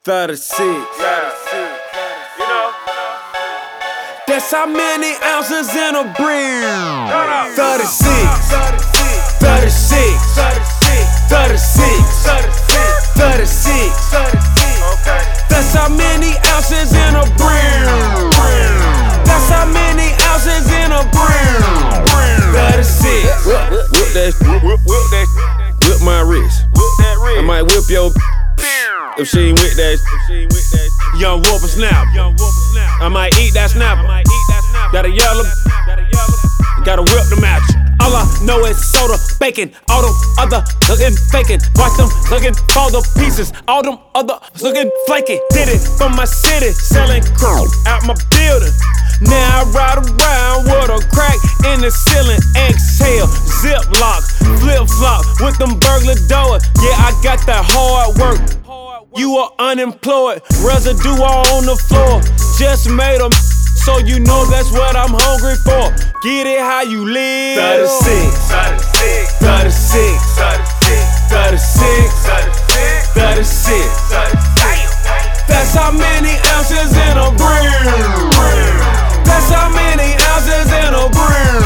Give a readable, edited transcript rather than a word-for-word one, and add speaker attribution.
Speaker 1: 36.
Speaker 2: You know?
Speaker 1: That's how many ounces in a brick. 36. 36. 36. 36.
Speaker 2: Okay.
Speaker 1: That's how many ounces in a brick. That's how many ounces in a brick. 36. Whip that. Whip my wrist. I might whip your if she ain't with that. Young whippersnapper. I might eat that snapper. Got a yellow. Gotta whip them at you. All I know is soda, bacon. All them other looking faking. Watch them looking for the pieces. All them other looking flaky. Did it from my city, selling crack out my building. Now I ride around with a crack in the ceiling. Exhale, ziplock, flip flop with them burglar doors. Yeah, I got that hard work. You are unemployed, residue all on the floor. Just made them, so you know that's what I'm hungry for. Get it how you live. 36, 36, 36, 36. That's how many ounces in a brick. That's how many ounces in a brick.